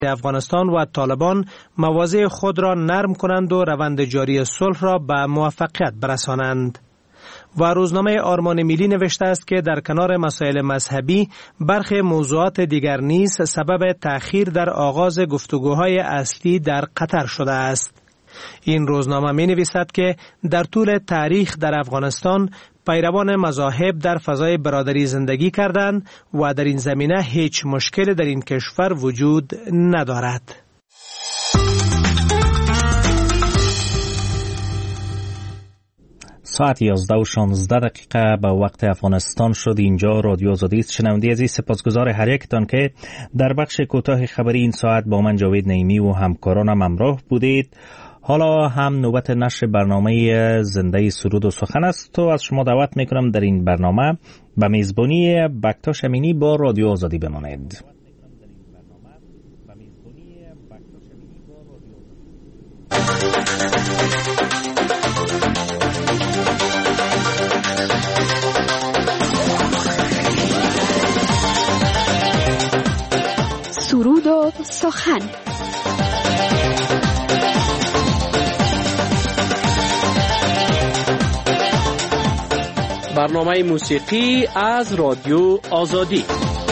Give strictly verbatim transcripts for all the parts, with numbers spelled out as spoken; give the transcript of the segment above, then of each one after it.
افغانستان و طالبان مواضع خود را نرم کنند و روند جاری صلح را به موفقیت برسانند. و روزنامه آرمان ملی نوشته است که در کنار مسائل مذهبی برخی موضوعات دیگر نیز سبب تأخیر در آغاز گفتگوهای اصلی در قطر شده است. این روزنامه می نویسد که در طول تاریخ در افغانستان پیروان مذاهب در فضای برادری زندگی کردند و در این زمینه هیچ مشکل در این کشور وجود ندارد. ساعت یازده و شانزده دقیقه به وقت افغانستان شد. اینجا رادیو آزادی است. شنونده عزیز، سپاسگزار هر یکتان که در بخش کوتاه خبری این ساعت با من جاوید نعیمی و همکارانم همراه بودید. حالا هم نوبت نشر برنامه زنده سرود و سخن است و از شما دعوت میکنم در این برنامه به میزبانی بکتاش امینی با رادیو آزادی بمانید. سرود و سخن. برنامه موسیقی از رادیو آزادی.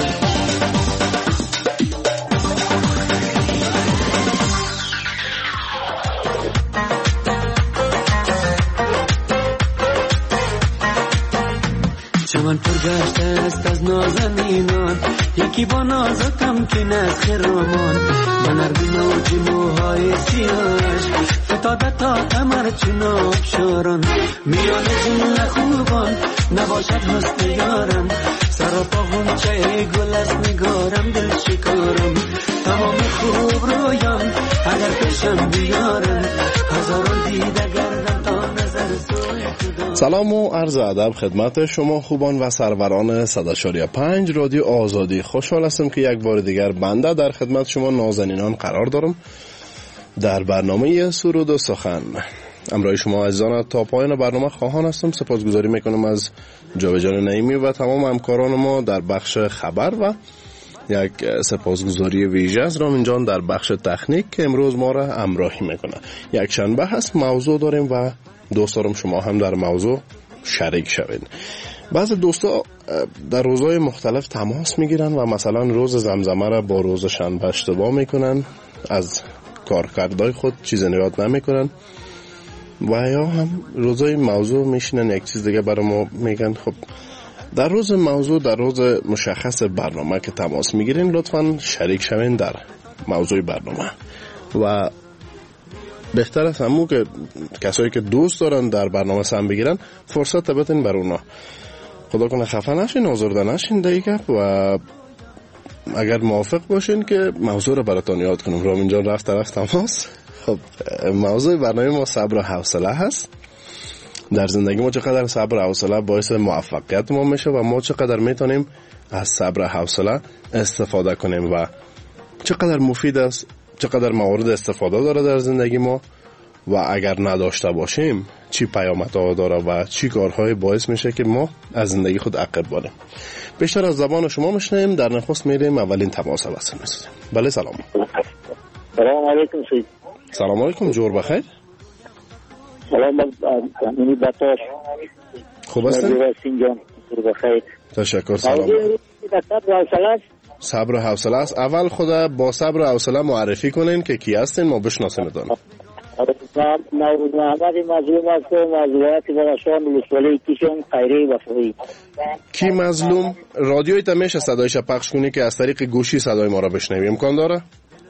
چمن پر گشته است از نازنینان، یکی با نازکم که نز خرامان، با نرمی نوج موهای سیاهش فتاده تا قمر چون آبشاران. میان جون خوبان نباشد حسن یارم، سراپا غنچه گل از نگارم دل شکارم. تمام خوب رویان اگر پیشم بیارم، هزاران دیده گردم تا نظر سوی خدا. سلام و عرض ادب خدمت شما خوبان و سروران صد و چهار و پنج رادیو آزادی. خوشحال هستم که یک بار دیگر بنده در خدمت شما نازنینان قرار دارم در برنامه سرود و سخن. امروز شما عزیزان تا پایان برنامه خواهان هستم. سپاسگزاری میکنم از جاوید نعیمی و تمام همکاران ما در بخش خبر و یک سپاسگزاری ویژه از رامین جان در بخش تکنیک که امروز ما را همراهی میکنه. یک شنبه هست، موضوع داریم و دوست دارم شما هم در موضوع شریک شوید. بعضی دوستا در روزهای مختلف تماس میگیرن و مثلا روز زمزمه را با روز شنبه اشتباه میکنن، از کارکردهای خود چیز یاد نمیکنن و یا هم روزهای موضوع میشینن یک چیز دیگه برای ما میگن. خب در روز موضوع، در روز مشخص برنامه که تماس میگیرین، لطفاً شریک شوین در موضوع برنامه و بهتر است همون که کسایی که دوست دارن در برنامه سهم بگیرن فرصت بدین بر اونا. خدا کنه خفه نشین، آزرده نشین دیگه. و اگر موافق باشین که موضوع رو براتون یاد کنم. رامین جان رفت طرف تماس. خب موضوع برنامه ما صبر و حوصله هست. در زندگی ما چقدر صبر و حوصله باعث موفقیت ما میشه و ما چقدر میتونیم از صبر و حوصله استفاده کنیم و چقدر مفید است، چقدر موارد استفاده داره در زندگی ما و اگر نداشته باشیم چی پیامدها داره و چی کارهای باعث میشه که ما از زندگی خود عقب بانیم. بیشتر از زبان شما میشنیم. در نخست میریم اولین تماس وصل میسازیم. بله سلام. سلام علیکم سید. سلام علیکم، جور بخیر. سلام منی باتاش. خوب هستین؟ جان جور بخیر. تشکر. سلام. صبر و حوصله. صبر و حوصله است. اول خدا با صبر و حوصله معرفی کنین که کی هستین، ما بشناسیمتون. نوروز محمد مظلوم است، موضوعات براشان ولسوالی کیشون خیری وفایی. کی مظلوم؟ رادیوی تا میشه صدایش پخش کنی که از طریق گوشی صدای ما را بشنوی؟ امکان داره؟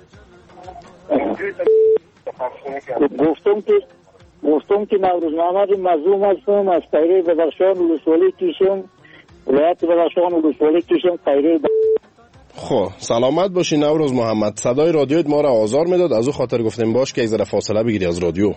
گفتم که گفتم که نوروز محمد مظلوم هستم از خیری براشان ولسوالی کیشون ولایت براشان ولسوالی کیشون خیری. خب سلامت باشی نوروز محمد. صدای رادیوت ما را آزار میداد، از او خاطر گفتیم باش که یک ذره فاصله بگیری از رادیو.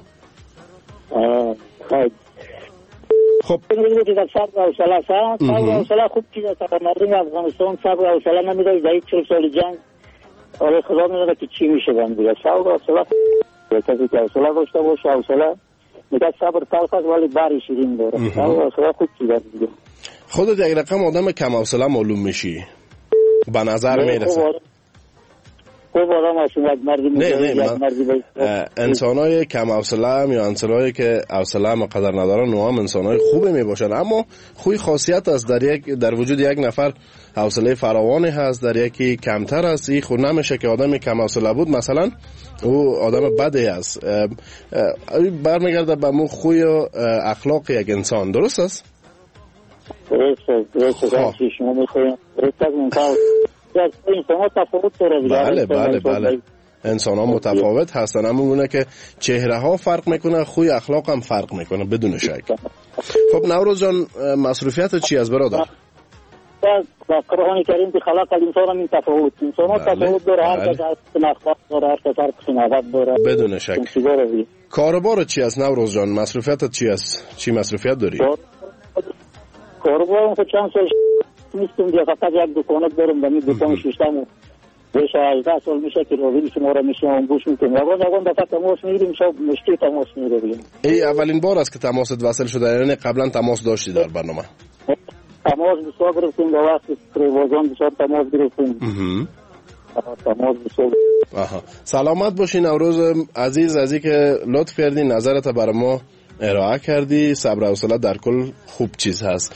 خب صبر و حوصله است. صبر و حوصله خوب چیز است. مردم افغانستان صبر و حوصله نمیداره. در چهل سال جنگ آره خدا میدونه که چی میشه بند دیگه. صبر و حوصله کسی که حوصله داشته باشه، حوصله میگه صبر تلخ است ولی باری شیرین داره. صبر و حوصله خوب چیز است دیگه. خودت یک رقم آدم کم حوصله معلوم میشی به نظر میرسه. خوب آدم هست یک مردی نه نه انسان های کم حوصله هم یا انسان هایی که حوصله هم قدر ندارن نو هم انسان های خوبی می باشن، اما خوی خاصیت است در یک در وجود یک نفر حوصله فراوانی هست، در یکی کمتر است. این خود نمیشه که آدم کم حوصله بود مثلا او آدم بدی است. برمیگرده به مو خوی و اخلاق یک انسان. درست است؟ درست است. درست است. شما میخواین درست است. انسان ها تفاوت داره. بله بله بله انسان ها متفاوت هستن، اما اونه که چهره ها فرق میکنه، خوی اخلاق هم فرق میکنه بدون شک. خب نوروز جان، مصروفیت چی است برادر؟ با قرآن کریم که خلق الانسان من تفاوت، انسان ها تفاوت داره، هر کس هر قسم اخلاق داره، هر کس هر قسم عادت داره بدون شک. کاروبار چی است نوروز جان؟ مصروفیت چی است؟ چی مصروفیت داری؟ کاروبار خود چند سال نیستم دیگه، فقط یک دکانت دارم و می دکان ششتم بیش از هجده سال میشه که روزی شما را میشم گوش میکنم. اگه اگه دفعه تماس میگیریم شب مشکل تماس میگیریم. ای اولین بار است که تماست وصل شده، یعنی قبلا تماس داشتی در برنامه؟ تماس بسیار گرفتیم با وقت پروازان بسیار تماس گرفتیم. تماس بسیار. آها سلامت باشی نوروز عزیز، از اینکه لطف کردی نظرت برای ما ارائه کردی. صبر و حوصله در کل خوب چیز هست.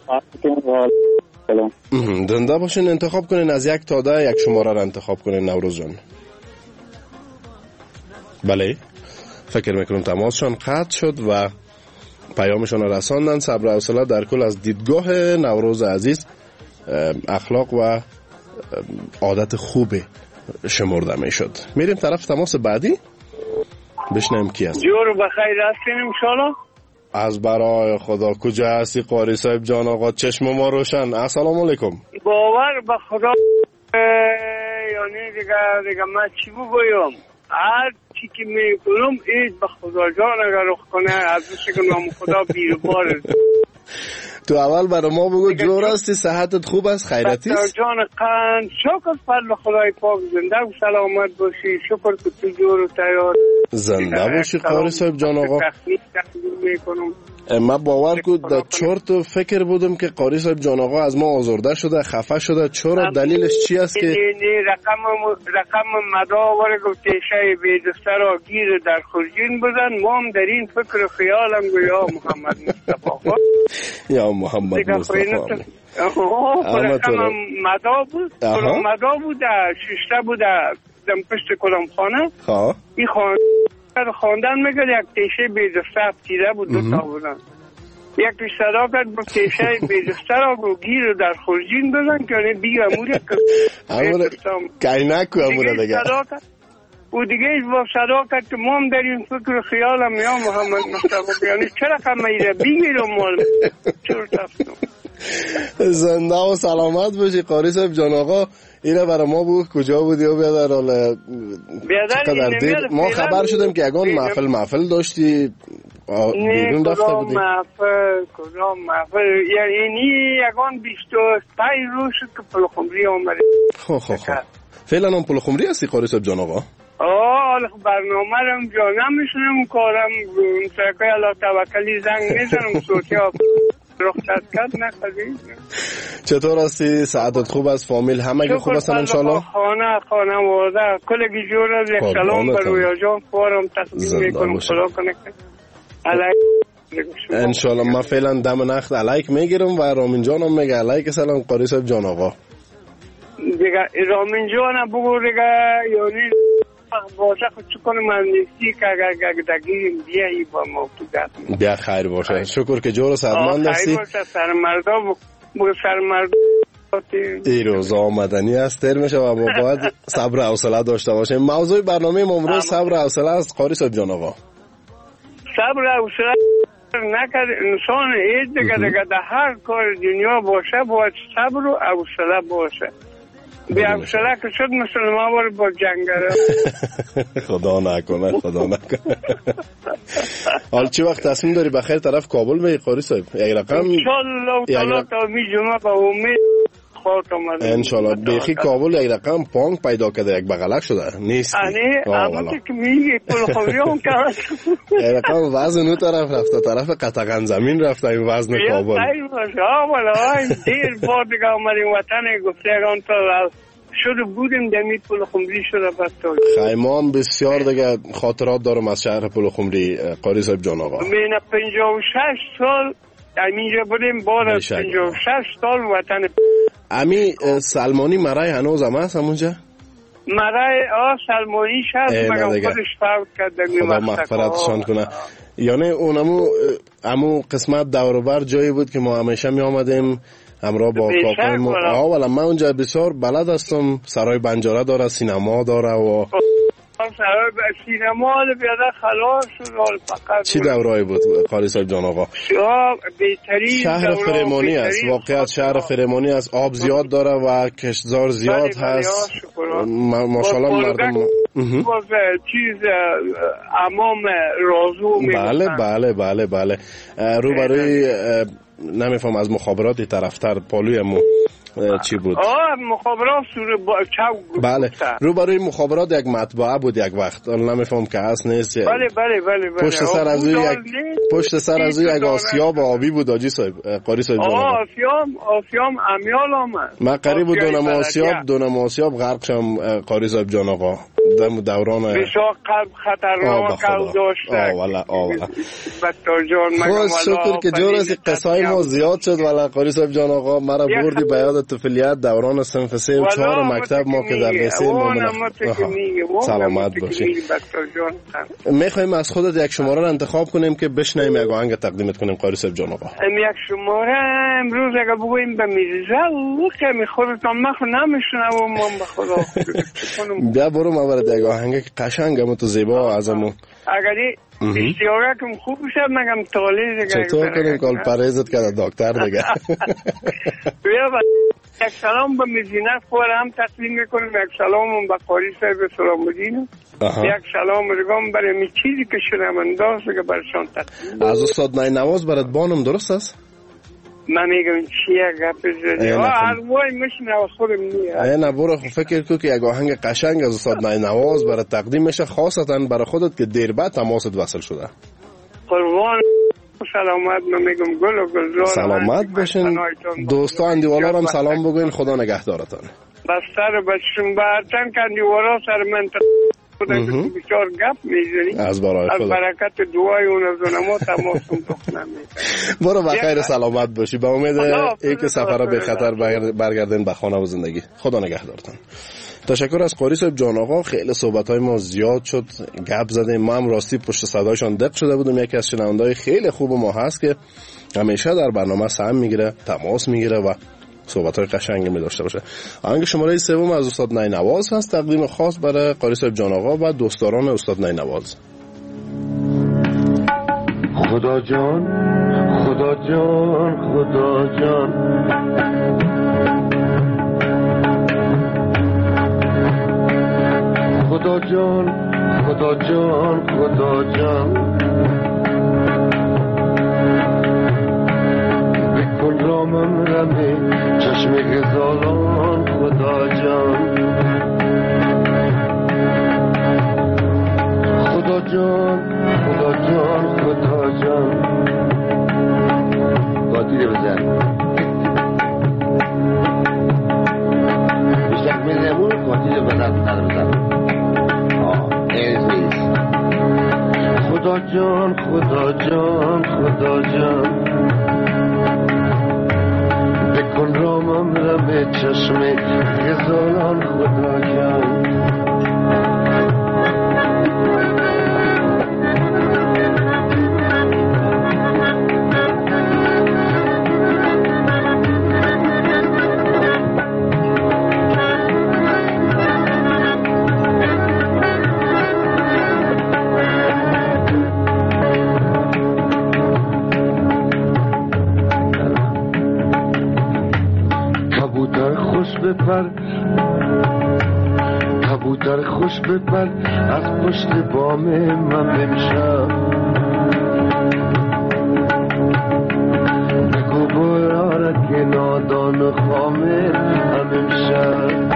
زنده باشین. انتخاب کنین از یک تا ده یک شماره را انتخاب کنین نوروز جان. بله فکر میکنم تماسشان قطع شد و پیامشان رساندن. صبر و حوصله در کل از دیدگاه نوروز عزیز اخلاق و عادت خوب شمرده میشد. میریم طرف تماس بعدی بشنیم کی است. جور بخیر هستین ان شاء الله. از برای خدا کجا هستی قاری صاحب جان آقا؟ چشم ما روشن. السلام علیکم. باور به خدا یعنی دیگه دیگه من چی بگویم، هر چی که میکنم اید به خدا جان اگر رخ کنه از که نام خدا بیروبار. تو اول برای ما بگو جور هستی، صحتت خوب است، خیرتی است؟ جان قند شکر فضل خدای پاک، زنده و سلامت باشی. شکر که تو جور و تیار زنده باشی قاری صاحب جان آقا. من باور کن در چرت فکر بودم که قاری صاحب جان آقا از ما آزرده شده، خفه شده. چرا دلیلش چی است که نه رقم رقم مدا ورگو تیشه بیدسته را گیر در خرجین بزن. ما هم در این فکر و خیالم گو یا محمد مصطفی یا محمد مصطفی رقم مدا بود کلام مدا بود ششته بود دم پشت کلام خانه. این خانه خواندن میگه یک تیشه بیدسته تیره بود دو تا بودن. یک صدا کرد با تیشه بیدسته را گو گیر در خرجین بزن که یعنی دیگه اموره که اینک که اموره دیگه او دیگه با صدا کرد که ما هم در این فکر خیالم یا محمد مصطفی یعنی چرا کم ایره بگیرم مال چرا تفتم. زنده و سلامت باشی قاری صاحب جان آقا. اینه برای ما بود کجا بودی و بیادر حالا چقدر دیر ما خبر شدیم که یکان محفل محفل داشتی بیرون رفته بودی. کدام محفل کدام محفل یعنی یکان بیست و پنج روز شد که پلخمری آمده. خب خب خب فعلا هم پلخمری هستی قاری صاحب جان آقا؟ آه برنامه رم جا نمیشونم کارم سرکای الله توکلی زنگ میزنم صوتی ها رخصت کرد نخوادید. چطور هستی؟ سعادت خوب است؟ فامیل همه خوب هستن انشالله؟ خانه خانه واده کلگی جور از یک سلام بر رویا جان فارم تقدیم میکنم. خدا کنه که علیک انشالله. من فعلا دم نخت علیک میگیرم و رامین جانم میگه علیک سلام قاری صاحب جان آقا. دیگه رامین جان بگو دیگه یعنی باشه خود چکن من نیستی که اگر دگیم بیایی با ما تو دست بیا خیر باشه. شکر که جور و سعدمند هستی. خیر باشه سرمردا بگو سرمردا ای روز آمدنی است تر میشه و ما باید صبر و حوصله داشته باشیم. موضوع برنامه ما امروز صبر و حوصله است قاری صاحب جان آقا. صبر و حوصله نکرد انسان هیچ دیگه دیگه در هر کار دنیا باشه باید صبر و حوصله باشه. بی حوصله که شد مثل ما باید با جنگره. خدا نکنه خدا نکنه. حال چی وقت تصمیم داری بخیر طرف کابل می قاری صاحب؟ یک رقم انشالله تعالی تا می جمعه با امید خواهد آمد انشالله. بیخی کابل یک رقم پانگ پیدا کرده یک بغلک شده نیست انی اما که میگه پول خوری هم کرد یک رقم وزن اون طرف رفته طرف قطعا زمین رفته این وزن کابل. خیلی باشه ها والا دیر بار دیگه آمدیم وطن گفته اگان تا شده بودیم دمی پل خمری شده بسته. خیلی ما هم بسیار دیگه خاطرات دارم از شهر پل خمری قاری صاحب جان آقا. من پنجاه و شش سال همینجا بودیم، بعد از پنجاه و شش سال وطن. امی سلمانی مرای هنوز هم هست همونجا؟ مرای آه سلمانیش هست مگم خودش فوت کرد. خدا مغفرتشان کنه. یعنی اونمو امو قسمت دوروبر جایی بود که ما همیشه می آمدیم همراه با کاکای ما. آه ولی من اونجا بسیار بلد هستم. سرای بنجاره داره، سینما داره و سرای سینما بیاده خلاص شد. فقط چی دورایی بود قاری صاحب جان آقا؟ بهترین شهر فرمانی است، واقعیت شهر فرمانی است. آب زیاد داره و کشتزار زیاد هست. ماشاءالله مردم باز چیز امام رازو. بله بله بله بله. روبروی نمیفهم از مخابرات طرفتر پالوی مو چی بود؟ آه مخابرات سور با چاو. بله روبروی مخابرات یک مطبعه بود یک وقت، نمیفهم که هست نیست. بله بله بله بله. پشت سر از او یک پشت سر از او یک آسیاب آبی بود آجی صاحب قاری صاحب جان. آه آسیاب آسیاب امیال آمد. من قریب دونم آسیاب دونم آسیاب غرق شم قاری صاحب جان آقا. دم دوران بسیار قلب خطرناک داشته. آه والا آه والا. بطور جان خود شکر که جور از قصای ما زیاد شد والا قاری صاحب جان آقا. مرا بردی به یاد طفولیت دوران صنف سه و چهار مکتب ما که در لیسه ما سلامت باشی. میخوایم از خودت یک شماره را انتخاب کنیم که بشنیم یک آهنگ تقدیمت کنیم قاری صاحب جان آقا. یک شماره امروز اگه بگویم به میرزا که می خودتان مخو نمیشنم و من به خدا بیا برو ما برد یک آهنگ که قشنگ هم تو زیبا ازمون اگری اشتیاقه کم خوب شد مگم تالی دیگه. چطور کنیم کال پریزت کرده دکتر دیگه. بیا با یک سلام به مزینت خور هم تقدیم میکنیم. یک سلام به قاری صاحب سلام بودین. یک سلام بگم برای می چیزی که شنم انداز که برشان تقدیم. از استاد نای نواز برات بانم درست است؟ من میگم چیه گپ زدی؟ آه هر وای میشنه از خودم نیه. ای نه برو فکر کو که یک آهنگ قشنگ از استاد نای نواز برای تقدیم میشه، خاصتا برای خودت که دیر بعد تماست وصل شده. قربان سلامت. من میگم گل و گلزار سلامت باشین. دوستا اندیوالا هم سلام بگوین. خدا نگهدارتان. بستر بچشون برتن که اندیوالا سر من خودم بسیار گپ میزنی از برای خدا، از برکت دعای اون از اونما تماسم تخت نمیکنم. برو بخیر سلامت باشی. به امید ای که سفر به خطر برگردین به خانه و زندگی. خدا نگهدارتان. تشکر از قاری صاحب جان آقا. خیلی صحبت‌های ما زیاد شد، گپ زدیم. ما هم راستی پشت صدایشان دق شده بودیم. یکی از شنونده‌های خیلی خوب ما هست که همیشه در برنامه سهم میگیره، تماس میگیره و صحبت‌های قشنگی می داشته باشه. آهنگ شماره سوم از استاد نای نواز هست، تقدیم خاص برای قاری صاحب جان آقا و دوستداران استاد نای نواز. خدا جان خدا جان خدا جان خدا جان خدا جان خدا جان بکن رامم رمه چشم غزالان خدا جان خدا جان خدا جان خدا جان قاطی رو بزن بیشتر میزنمون قاطی رو بزن تر بزن خدا جان خدا جان خدا جان بکن رامم را به چشم غزالان خدا جان بپر کبوتر خوش بپر از پشت بام من بمشم بگو برارت که نادان و خامه هم امشب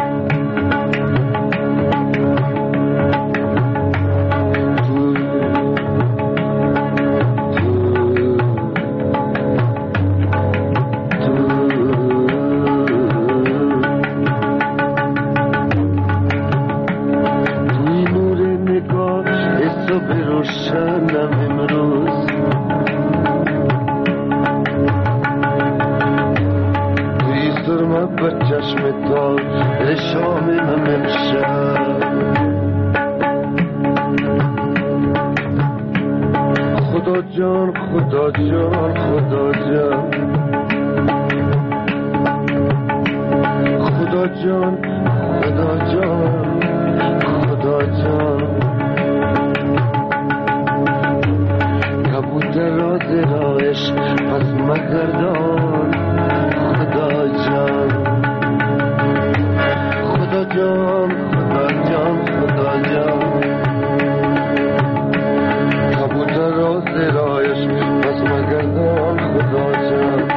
جان خدا جان خدا جان خدا جان خدا جان خدا جان کبوتر را زرایش پس مگردان خدا جان خدا جان خدا جان خدا جان کبوتر را زرایش پس مگردان خدا جان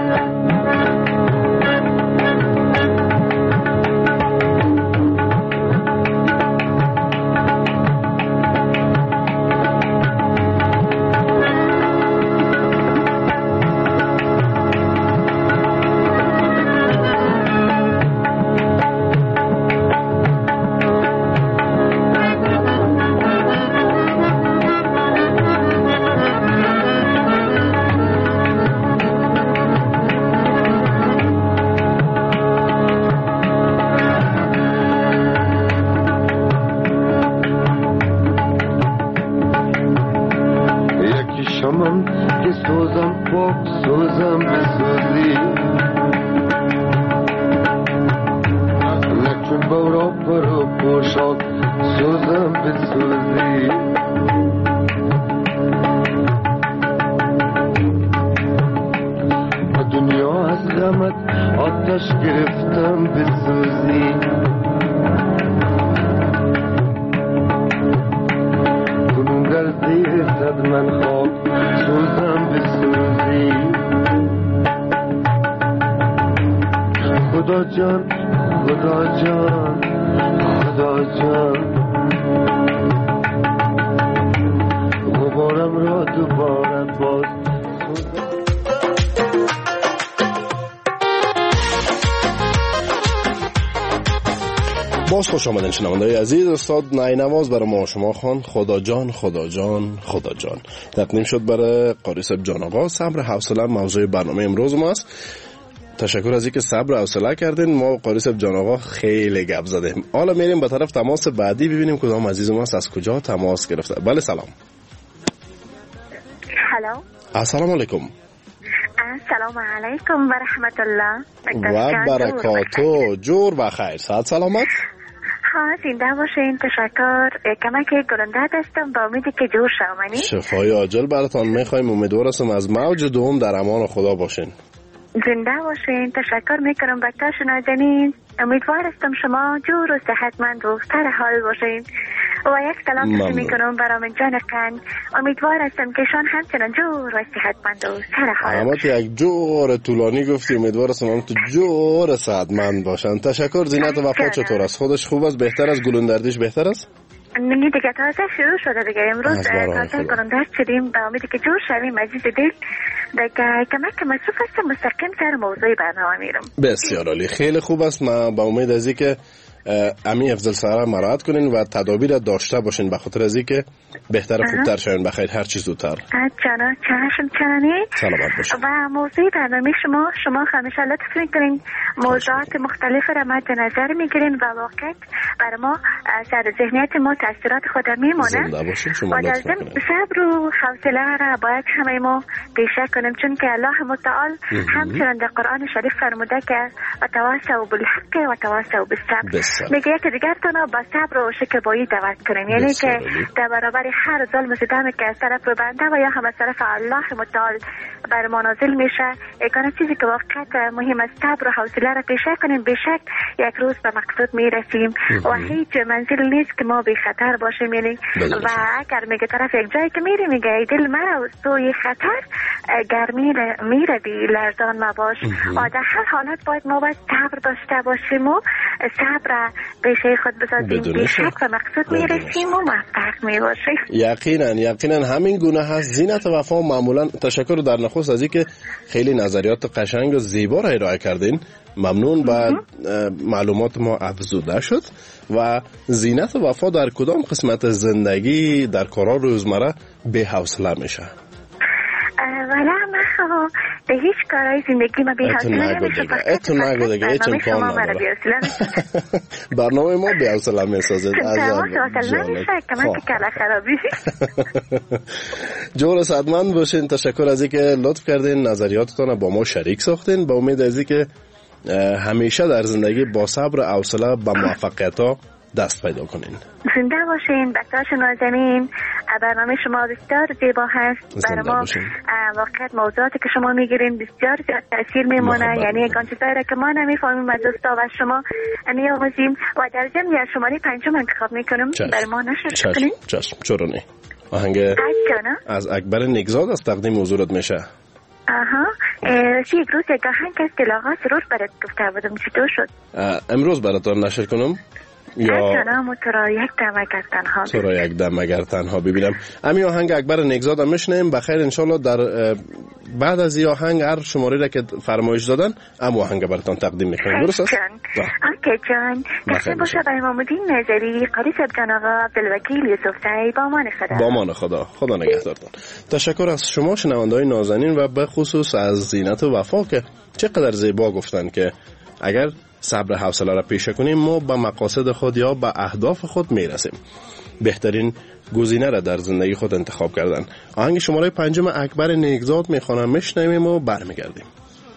باز خوش آمدین شنونده‌های عزیز. استاد نینواز برای ما شما خوان خدا جان خدا جان خدا جان تقدیم شد برای قاری صاحب جان آقا. صبر حوصله موضوع برنامه امروز ما است. تشکر از اینکه صبر و حوصله کردین. ما قاری صاحب جان آقا خیلی گپ زدیم. حالا میریم به طرف تماس بعدی ببینیم کدام عزیز ما از کجا تماس گرفته. بله سلام. هلو. السلام علیکم. السلام علیکم و رحمت الله و برکاته. جور بخیر. صحت سلامت. ها زنده باشین. تشکر. کمک گلنده هستم با امیدی که جور شومانی. شفای عاجل براتان میخوایم. امیدوار هستم از موج دوم در امان خدا باشین. زنده باشین. تشکر میکنم بکتاش نازنین. امیدوار هستم شما جور و صحتمند و سر حال باشین. و یک سلام میکنم برای من جانکن. امیدوار هستم که شان همچنان جور و صحتمند و سر حال اما تو یک جور طولانی گفتی. امیدوار هستم هم تو جور صحتمند باشن. تشکر. زینت وفا چطور است؟ خودش خوب است؟ بهتر از گلوندردیش بهتر است؟ نمی دیگه تازه شروع شده دیگه. امروز تازه گلوندرد شدیم با امیدی که جور شویم عزیز دل. دیگه کمک مصروف هستم مستقیم سر موضوع برنامه میرم. بسیار عالی. خیلی خوب است. من با امید از اینکه امی افضل سره مراعات کنین و تدابیر داشته باشین به خاطر از اینکه بهتر خوبتر شوین. بخیر هر چیز زودتر. جانا چشم چنانی. سلامت باشین. و موضوع برنامه شما شما همیشه لطف میکنین موضوعات مختلف را مد نظر میگیرین و واقعا برای ما سر ذهنیت ما تاثیرات خود میمونه. زنده باشین. شما لطف میکنین. صبر و حوصله را باید همه ما پیشه کنیم چون که الله متعال همچنان در قرآن شریف فرموده که وتواصوا بالحق وتواصوا بالصبر. میگه که دیگر تانا با صبر و شکیبایی دعوت کنیم. یعنی که در برابر هر ظلم و ستمی که از طرف رو بنده و یا هم از طرف الله متعال بر ما نازل میشه یکانه چیزی که واقعا مهم است صبر و حوصله را پیشه کنیم. بشک یک روز به مقصود میرسیم و هیچ منزل نیست که ما بی خطر باشیم. یعنی و اگر میگه طرف یک جایی که میری میگه دل مرا توی خطر گرمی میره بی لرزان مباش. و در هر حالت باید ما باید صبر داشته باشیم و صبر پیشه خود بسازیم. بشک و مقصود میرسیم و موفق میباشیم. یقینا یقینا همین گونه هست. زینت وفا معمولا تشکر در نخست از اینکه خیلی نظریات قشنگ و زیبا را ارائه کردین. ممنون. بعد معلومات ما افزوده شد. و زینت وفا در کدام قسمت زندگی در کارا روزمره به حوصله میشه؟ ولی ما به هیچ کارهای زندگی ما بی حوصله نمیشه. اتو نگو دیگه، هیچ امکان نداره. برنامه ما بی حوصله میسازه. تماس حوصله نمیشه کمان که کلا خرابی. جور صدمند باشین. تشکر از اینکه لطف کردین نظریاتتون با ما شریک ساختین. با امید از اینکه همیشه در زندگی با صبر و حوصله به موفقیت ها دست پیدا کنین. زنده باشین. بچه‌ها نازنین، برنامه شما بسیار زیبا هست. برای ما واقعیت موضوعاتی که شما میگیرین بسیار زیاد تاثیر میمونه. یعنی یکان چیزایی که ما نمیفهمیم از دوستا و شما میآموزیم و در ضمن شماره پنجم انتخاب میکنیم برای ما نشر کنین. چشم. چرا آهنگ از اکبر نگزاد از تقدیم حضورت میشه. آها. سی یک روز یک آهنگ از دلاغا سرور برات گفته بودم، چطور شد؟ امروز براتون نشر کنم یا تو را یک دم اگر تنها تو را یک دم اگر تنها ببینم. امی آهنگ اکبر نگزاد هم میشنیم. بخیر انشالله در بعد از این آهنگ هر شماره را که فرمایش دادن اما آهنگ براتون تقدیم میکنیم. درست است؟ اوکی جان. دسته باشه با امامالدین نظری، قاری صاحب آقا عبدالوکیل یوسف زئی. با امان خدا. با امان خدا. خدا نگهدارتون. تشکر از شما شنونده‌های نازنین و به خصوص از زینت و وفا که چقدر زیبا گفتن که اگر صبر حوصله را پیشه کنیم ما به مقاصد خود یا به اهداف خود میرسیم. بهترین گزینه را در زندگی خود انتخاب کردن. آهنگ شماره پنجم اکبر نگزاد میخوانم، میشنویم و برمیگردیم.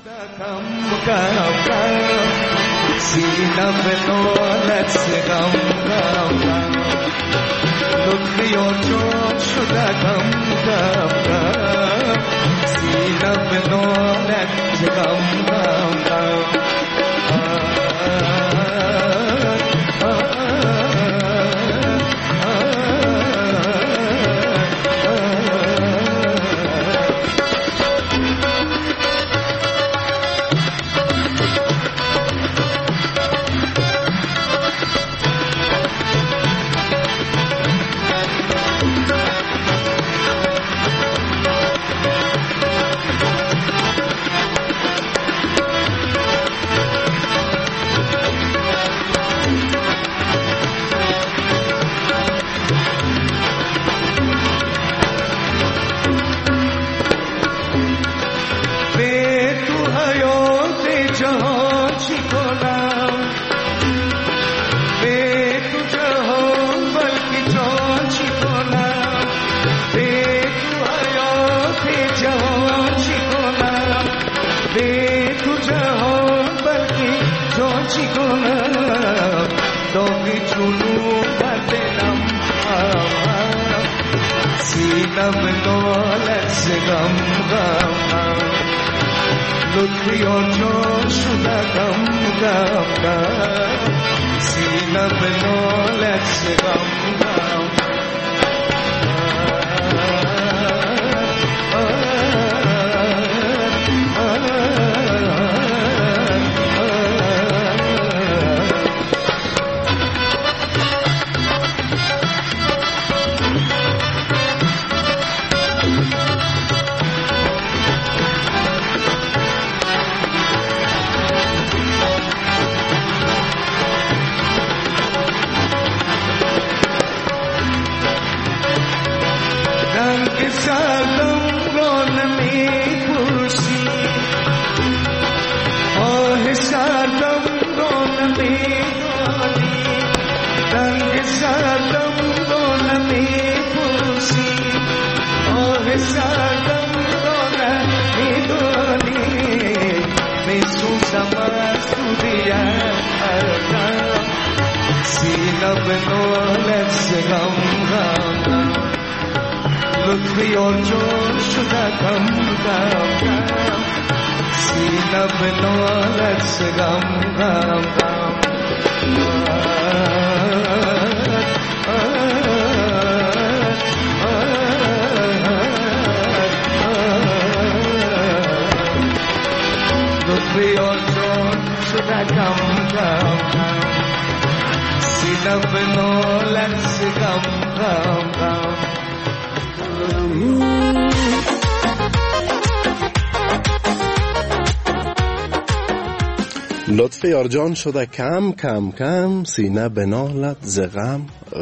لطف یارجان شده کم کم کم، سینه بنالت ز غم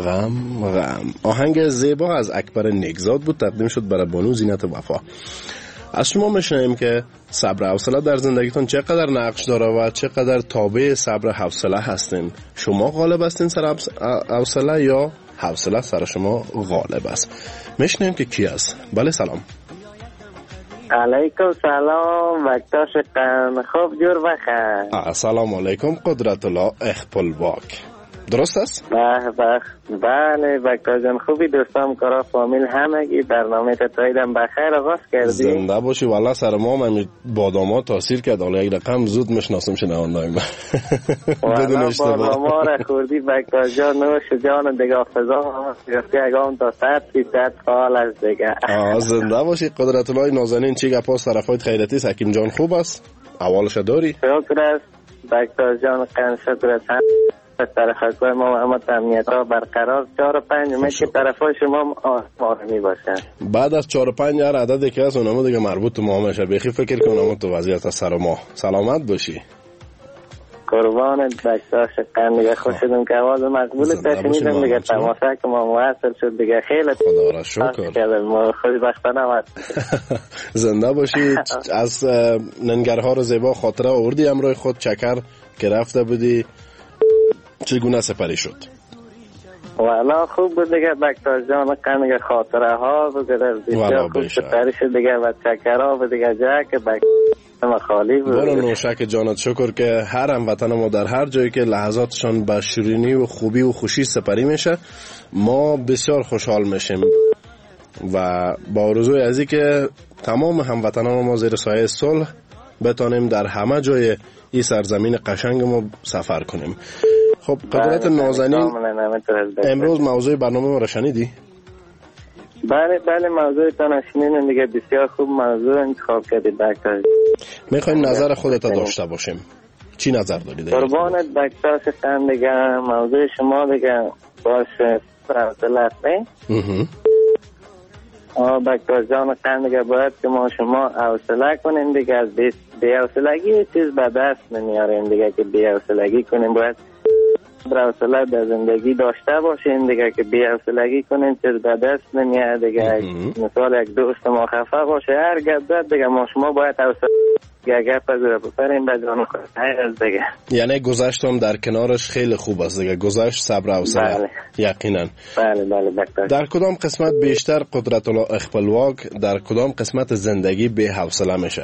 غم غم. آهنگ زیبا از اکبر نگزاد بود، تقدیم شد برای بانو زینت وفا. از شما میشنیم که صبر و حوصله در زندگیتون چقدر نقش داره و چقدر تابع صبر و حوصله هستین. شما غالب هستین سر حوصله یا حوصله سر شما غالب است؟ میشنیم که کی است. بله سلام. علیکم سلام، وقتا شکن خوب جور بخیر. سلام علیکم قدرت الله اخپلواک، درست است؟ به به بله وقتا جان خوبی، دوستان کارا فامیل همگی برنامه تاییدم بخیر آغاز کردی. زنده باشی. والا سر ما هم بادامات تاثیر کرد، حالا یک رقم زود میشناسم شنوندایم بدون اشتباه. باداما را خوردی وقتا جان، نوش جان دیگه فضا گرفتی اگام تا صد فیصد فعال است دیگه. آه زنده باشی قدرت الله نازنین. چی گپاس طرفای خیرتی است؟ حکیم جان خوب است؟ اولش داری؟ شکر است وقتا جان، قن شکر است. طرفای ما محمد امنیت ها برقرار. چهار و پنج امید که طرفای شما آرامی باشن. بعد از چهار و پنج هر عددی که هست اونمو دیگه مربوط ما میشه. بخی فکر که اونمو تو وضعیت از سر ما. سلامت باشی. قربانت باشا شکن دیگه. خوش شدم که آواز مقبول تشنیدم دیگه. تماشا که ما موثر شد دیگه. خیلی خدا را شکر. ما خوشبختانه وقت زنده باشی. از ننگرهار زیبا خاطره آوردی همراه خود. چکر که رفته بودی چگونه سپری شد؟ والا خوب بود دیگه بکتاز جان، قنگ خاطره ها بود بسیار خوب سپری شد دیگه و چکر ها بود دیگه جا که بکتاز خالی بود. برو نوشک جانت شکر که هر هموطن ما در هر جایی که لحظاتشان به شیرینی و خوبی و خوشی سپری میشه ما بسیار خوشحال میشیم و با آرزوی ازی که تمام هموطنان ما زیر سایه صلح بتانیم در همه جای این سرزمین قشنگ ما سفر کنیم. خب قدرت نازنین، امروز موضوع برنامه ما را شنیدی؟ بله بله موضوع تان شنیدم دیگه. بسیار خوب موضوع انتخاب کردی بکتاز. میخوایم نظر خودت داشته باشیم. چی نظر داری دیگه؟ قربانت بکتاز شکن دیگه. موضوع شما دیگه باشه فرصلت نه؟ آه بکتاز جان قند دیگه باید که ما شما حوصله کنیم دیگه. از بی حوصلگی چیز به دست نمیاریم دیگه که بی حوصلگی کنیم. باید حوصله در زندگی داشته باشیم دیگه که بی حوصلگی کنیم چیز به دست نمیاد دیگه. مثال یک دوست ما خفه باشه هر گپ زد دیگه ما شما باید حوصله گپ از رو بپریم به جان خود دیگه. یعنی گذشت هم در کنارش خیلی خوب است دیگه. گذشت صبر و حوصله. بله. یقینا. بله بله بله. در کدام قسمت بیشتر قدرت الله اخپلواک در کدام قسمت زندگی بی حوصله میشه؟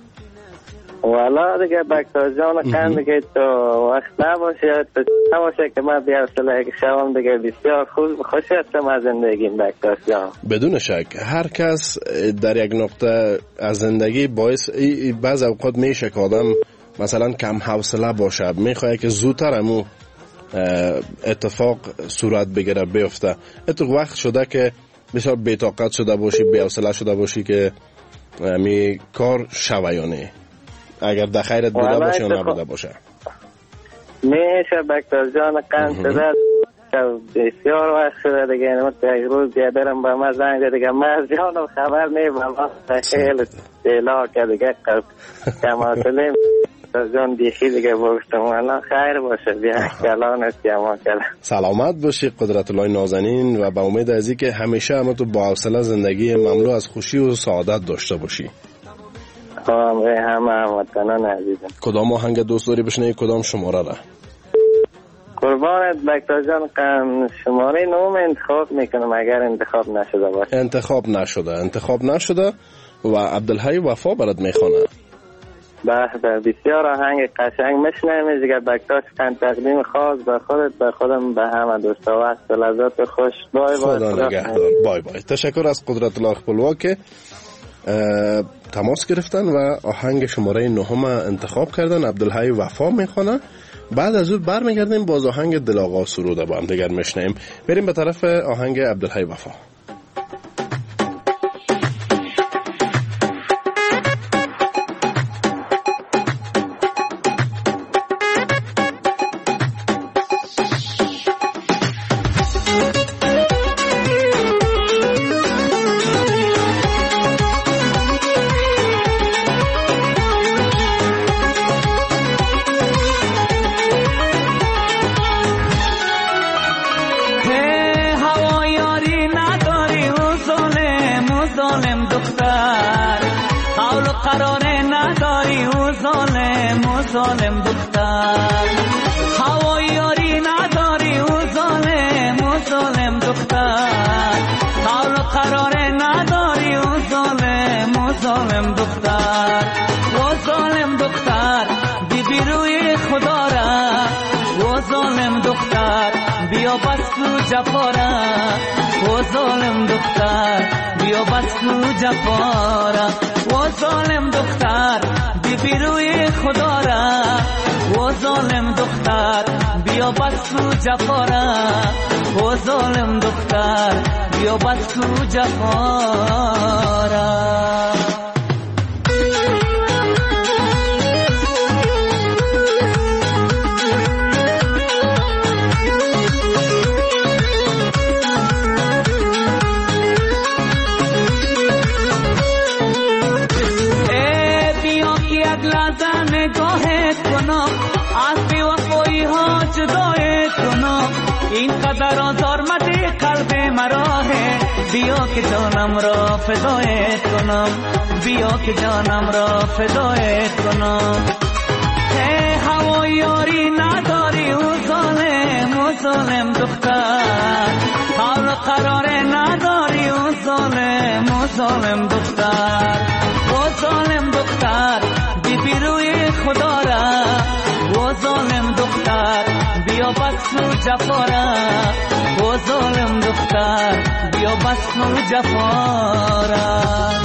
والا دیگه بکتاز جان قند دیگه تو وقت نباشه تو نباشه که من بی حوصله شوم دیگه. بسیار خوب خوش هستم از زندگیم بکتاز جان. بدون شک هر کس در یک نقطه از زندگی باعث بعض اوقات میشه که آدم مثلا کم حوصله باشه، میخواد که زودتر همو اتفاق صورت بگیره بیفته. اتفاق وقت شده که بسیار بی‌طاقت شده باشی، بی حوصله شده باشی که می کار شویانه اگر در خیرت بوده باشه یا نبوده باشه. میشه بکتاز جان قند شده بسیار وقت شده دیگه. نمت یک روز بیادرم با ما زنگ ده دیگه مرزیانم خبر نیم با ما خیلی دیلا که دیگه کماسلیم جان دیخی دیگه بگشتم. الان خیر باشه بیا کلان است یا ما کلان. سلامت باشی قدرت الله نازنین و با امید ازی که همیشه همه تو با حوصله زندگی مملو از خوشی و سعادت داشته باشی. همه همه هموطنان عزیزم. کدام آهنگ دوست داری بشنوی؟ کدام شماره را؟ قربانت بکتاز جان شماره نوم انتخاب میکنم اگر انتخاب نشده باشه. انتخاب نشده انتخاب نشده و عبدالحی وفا برات میخونه. به بسیار آهنگ قشنگ میشنویم دیگه بکتاز کن. تقدیم خاص به خودت به خودم به همه دوستا وقت لذت خوش. بای بای. خدا نگهدار. بای بای. تشکر از قدرت الله اخپلواک که تماس گرفتن و آهنگ شماره نهم انتخاب کردن. عبدالحی وفا میخونه. بعد از اون برمیگردیم باز آهنگ دلاغا سروده با هم دیگر میشنیم. بریم به طرف آهنگ عبدالحی وفا. هوا ظالم دختر هوای یاری نداری و ظالم و ظالم دختر حال و قرار نداری و ظالم و ظالم دختر و ظالم دختر بی روی خدا را و ظالم دختر بیا بس کو جفا را و ظالم دختر بیا بس کو جفا را و ظالم دختر بی روی خدا را و ظالم دختر بیا بس کو جفا را و ظالم دختر بیا بس کو جفا را این قدر آزار مده قلب مرا ہے بیا که جانم را فدایت کنم بیا که جانم را فدایت کنم ای هوای یاری نداری و ظالم و ظالم دختر حال قرار نداری و ظالم و ظالم دختر و ظالم دختر بی بی روی خدا را و ظالم دختر بیا بس کو جفا را و ظالم دختر بیا بس کو جفا را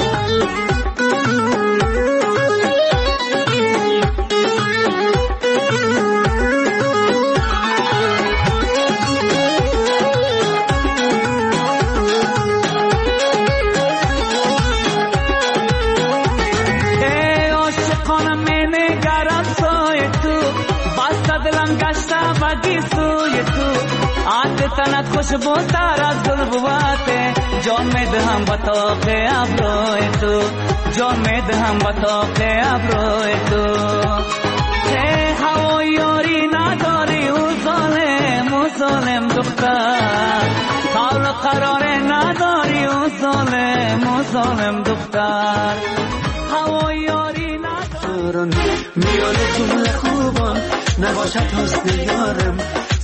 تنت خوشبو تر از گل بواته جان می دهم با طاق ابروی تو جان می دهم با طاق ابروی تو ای هوای یاری نداری و ظالم و ظالم دختر حال قرار نداری و ظالم و ظالم دختر هوای یاری نداری میان جمله خوبان نباشد حسن یارم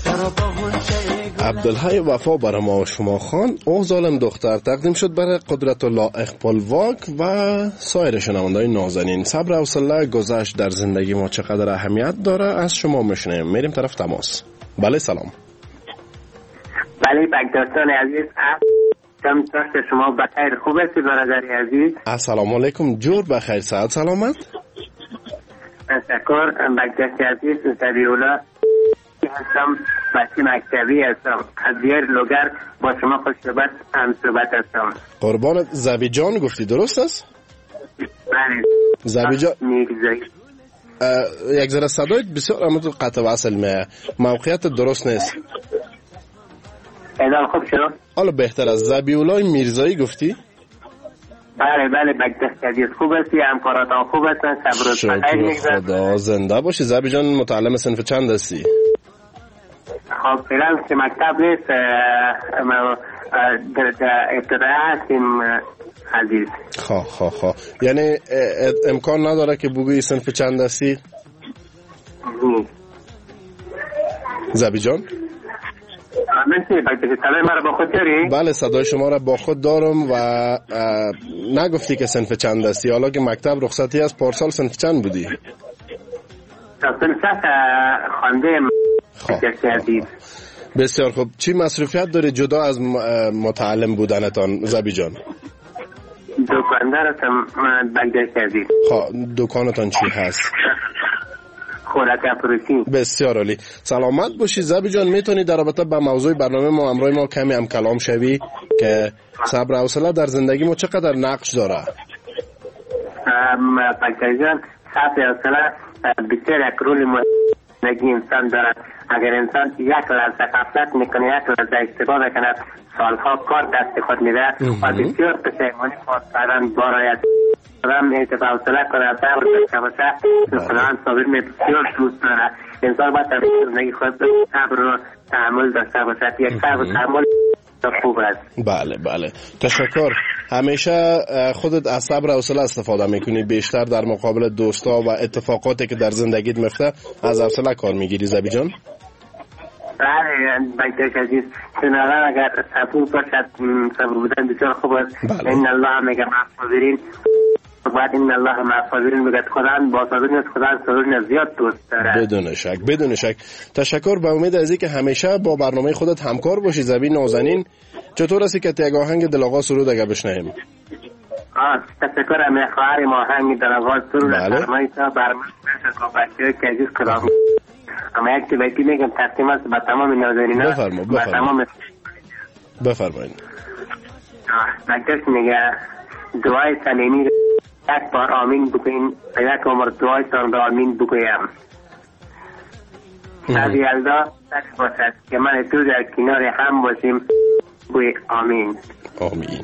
عبدالحی وفا برای ما و شما خان او ظالم دختر تقدیم شد برای قدرت الله اقبال واک و سایر شنونده‌های نازنین. صبر و حوصله گذشت در زندگی ما چقدر اهمیت داره از شما میشنیم. میریم طرف تماس. بله سلام. بله بگداستان عزیز دم دست شما بخیر خوب هستی برادری عزیز؟ السلام علیکم جور بخیر صحت سلامت. تشکر بگداست عزیز سبیولا هستم بچه مکتبی هستم از دیر لوگر با شما خوشبت هم صحبت هستم. قربانت زبی جان گفتی درست است؟ بله زبی جان میرزایی یک ذره صدایت بسیار امتو قطع وصل میه موقعیت درست نیست. ادام خوب شد؟ حالا بهتر از زبی اولای میرزایی گفتی؟ بله بله بگدست عزیز خوب هستی همکاراتان خوب هستن صبر و بخیر میگذارد. خدا زنده باشی. زبی جان متعلم صنف چند هستی؟ خب فعلا که مکتب نیست در ابتدایی هستیم عزیز. خواه خواه خواه یعنی امکان نداره که بگویی صنف چند هستی؟ زبی جان صدای مرا با خود داری؟ بله صدای شما را با خود دارم و نگفتی که صنف چند هستی. حالا که مکتب رخصتی است پارسال صنف چند بودی؟ صنف خوانده بسیار خوب. چی مصروفیت داری جدا از متعلم بودنتان زبی جان؟ دکاندار هستم بگداست عزیز. خب دکانتان چی هست؟ خوراک فروشی. بسیار عالی. سلامت باشی زبی جان. میتونی در رابطه با موضوع برنامه ما همراه ما کمی هم کلام شوی که صبر و حوصله در زندگی ما چقدر نقش داره؟ بگداست جان صبر و حوصله بسیار یک رول مهم زندگی انسان دارد. اگر انسان یک لحظه غفلت میکنه یک لحظه اشتباه بکنه سالها کار دست خود میده و بسیار پشیمانی خود کردن باید آدم اعتبار حوصله کنه صبر داشته باشه. خداوند صابر می بسیار دوست داره. انسان باید در زندگی خود صبر و تحمل داشته باشه. یک صبر و تحمل خوب است. بله بله تشکر. همیشه خودت از صبر و حوصله استفاده میکنی، بیشتر در مقابل دوستا و اتفاقاتی که در زندگیت میفته از حوصله کار میگیری زبی جان؟ بله بایدش عزیز، شنوان اگر صبور باشد صبر بودن بسیار خوب است. این الله میگه مع الصابرین، بعد این الله مع الصابرین میگه خدا با صابرین است، خدا صابرین زیاد دوست داره. بدون شک بدون شک. تشکر، به امید از اینکه همیشه با برنامه خودت همکار باشی زبی نازنین. چطور است که یک آهنگ دل آقا سرود اگر بشنویم؟ آه تشکر. امی خواهر ما آهنگ دل آقا سرود فرمایید تا برنامه با بچه‌ها که عزیز کلام اما یک بیتی میگم تقدیم است با تمام ناظرین. بفرما بفرما بفرمایید. بچه‌ش میگه دعای سلیمی یک بار آمین بکنین و یک عمر دعای تان را آمین بگویم. از یلدا تک باشد که من تو در کنار هم باشیم بوی آمین. آمین.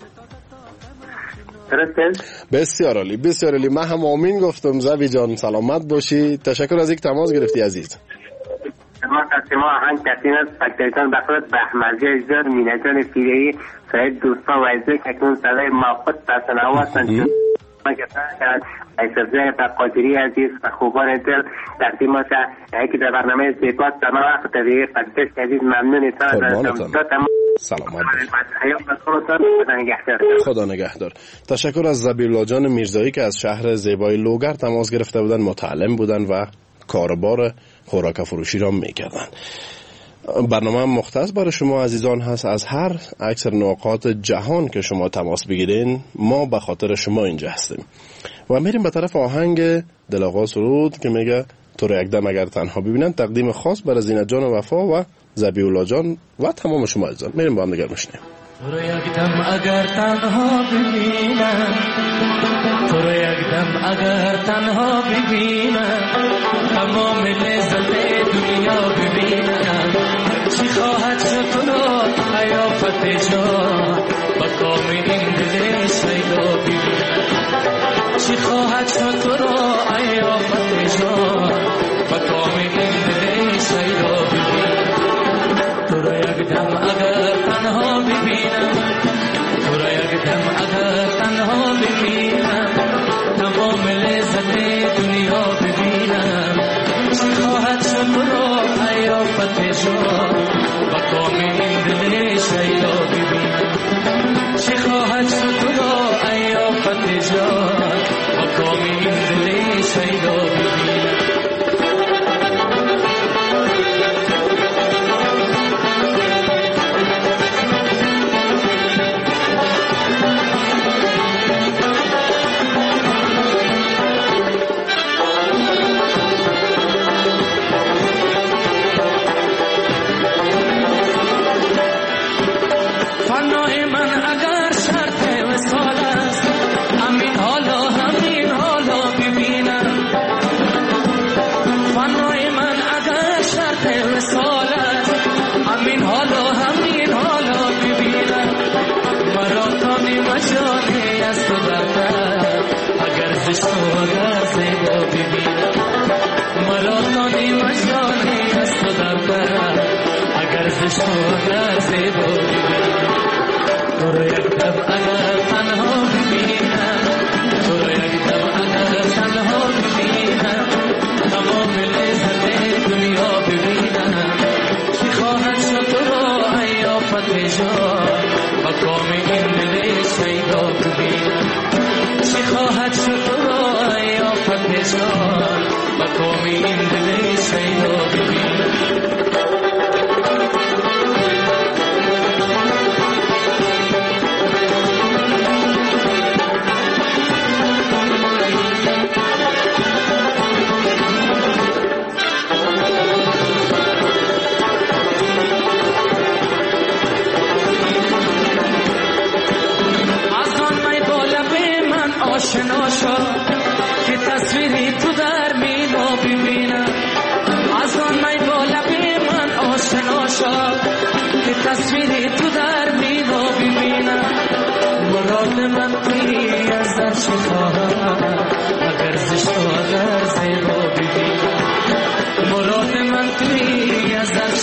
درسته؟ بسیار عالی بسیار عالی. من هم آمین گفتم. زبی جان سلامت باشی. تشکر از اینکه تماس گرفتی عزیز. ما تقسیم آهنگ تقسیم است فکتریتان بخورد به احمدی اجزار مینجان فیلهی ساید دوستان و عزیزه که اکنون صدای موقت پرسنه هستند چون ما که فرد ایسابزه تقادری عزیز و خوبان دل تقسیم است یکی در برنامه زیبات در وقت تغییر فکتش عزیز ممنون قربانتان. سلامت خدا نگهدار. تشکر از ذبیحالله جان میرزایی که از شهر زیبای لوگر تماس گرفته بودن، متعلم بودن و کاربار خوراک فروشی را میکردن. برنامه مختص برای شما عزیزان هست. از هر اکثر نقاط جهان که شما تماس بگیرین ما به خاطر شما اینجا هستیم و میریم به طرف آهنگ دل آقا سرود که میگه تو رو یک دم اگر تنها ببینن، تقدیم خاص برای زینت جان وفا و ذبیحالله جان و تمام شما عزیزان. میریم با هم دیگر بشنویم. تو رو یک دم اگر تنها ببینم، تو رو یک دم اگر تنها ببینم، تمام لذت دنیا ببینم. چی خواهد شد تو را حیافت جان، با کام این دل شیدا ببینم. چی خواهد شد تو را حیافت جان، با کام این دل شیدا ببینم. تو را یک دم اگر تنها ببینم، تو را یک دم اگر تنها ببینم، تمام لذت دنیا ببینم. چی خواهد شد تو را حیافت جان، با کام این دل شیدا ببینم. چی خواهد شد تو را حیافت جان، با کام این دل شیدا ببینم.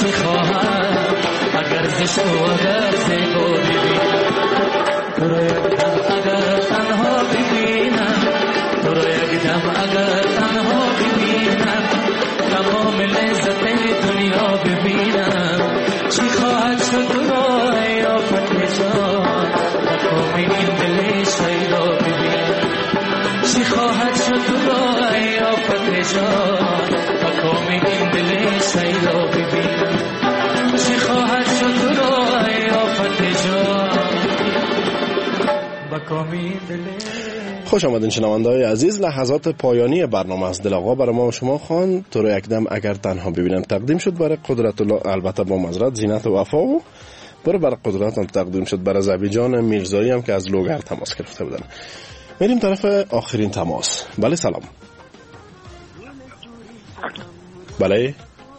اگر زشت و اگر زیبا ببینم، تو رو یک خوش آمدین شنونده های عزیز. لحظات پایانی برنامه از دل آقا برای ما و شما خوان تو رو یک دم اگر تنها ببینم تقدیم شد برای قدرت الله، البته با معذرت زینت و وفا، و برای برای قدرت هم تقدیم شد برای زبی جان میرزایی هم که از لوگر تماس گرفته بودن. میریم طرف آخرین تماس. بله سلام. بله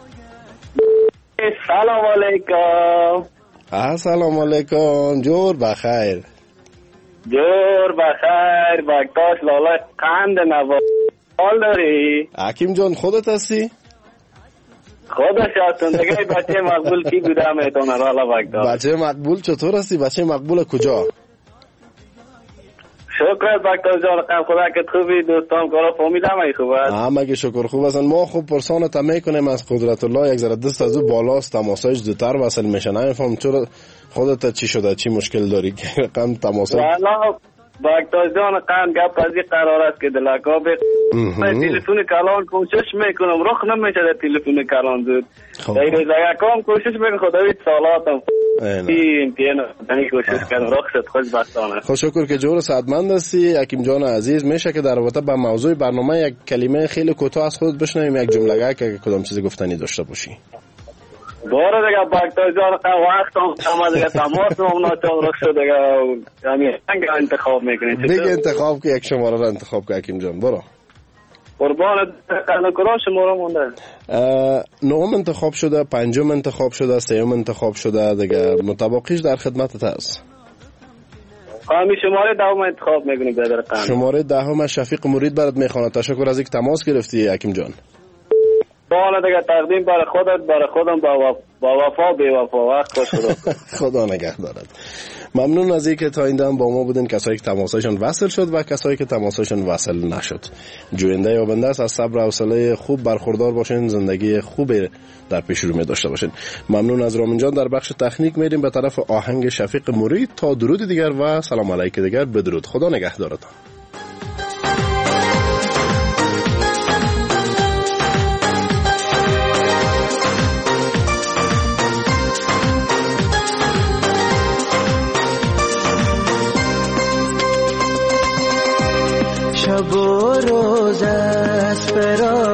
سلام علیکم. السلام علیکم. جور بخیر. جور بخیر. بکتاش لالا قند نواز حال داری؟ حکیم جان خودت هستی؟ خودش هستم دیگه. بچه مقبول کی بوده میتونه رالا بکتاش. بچه مقبول چطور هستی؟ بچه مقبول کجا؟ شکر بکتاش جان قند خدا که خوبی. دوستان کارا فامیل همه خوب است؟ همه که شکر خوب هستن. ما خوب پرسانت میکنیم از قدرت الله یک ذره دست از او بالاست، تماسایش زودتر وصل میشه. نمیفهم چرا خودت چی شده، چی مشکل داری که رقم تماسای؟ والا بکتاش جان قند گپ از این قرار است که دلکا به تلفن کلان کوشش میکنم رخ نمیشه در تلفن کلان زود. در یکم کوشش میکنم خداوی سالاتم این امتحان دنی کوشش کردم رخ شد خوش بختانه. خوش شکر که جور سعادتمند هستی حکیم جان عزیز. میشه که در رابطه با موضوع برنامه یک کلمه خیلی کوتاه از خودت بشنویم، یک جمله که کدام چیزی گفتنی داشته باشی؟ باره دیگه بکتاش جان وقت هم دیگه تماس هم ناچار رخ شد دیگه. یعنی هنگ انتخاب میکنید دیگه انتخاب که یک شماره رو انتخاب که حکیم جان. برو قربان کدام شماره مونده؟ نهم انتخاب شده، پنجم انتخاب شده، سیوم انتخاب شده دیگه. متباقیش در خدمتت هست. قامی شماره دهم انتخاب میکنید بدر قامی. شماره دهم شفیق مرید برات میخوانه. تشکر از اینکه تماس گرفتی حکیم جان. بالا دیگه تقدیم برای خودت، برای خودم با با وفا بی وفا. وقت خوش خدا. خدا نگه دارد. ممنون از اینکه تا این دم با ما بودین، کسایی که تماسایشون وصل شد و کسایی که تماسایشون وصل نشد. جوینده یابنده است. از صبر و حوصله خوب برخوردار باشین، زندگی خوبی در پیش رو می داشته باشین. ممنون از رامین جان. در بخش تکنیک میریم به طرف آهنگ شفیق مرید. تا درود دیگر و سلام علیک دیگر. بدرود. خدا نگه دارد. شب و روز است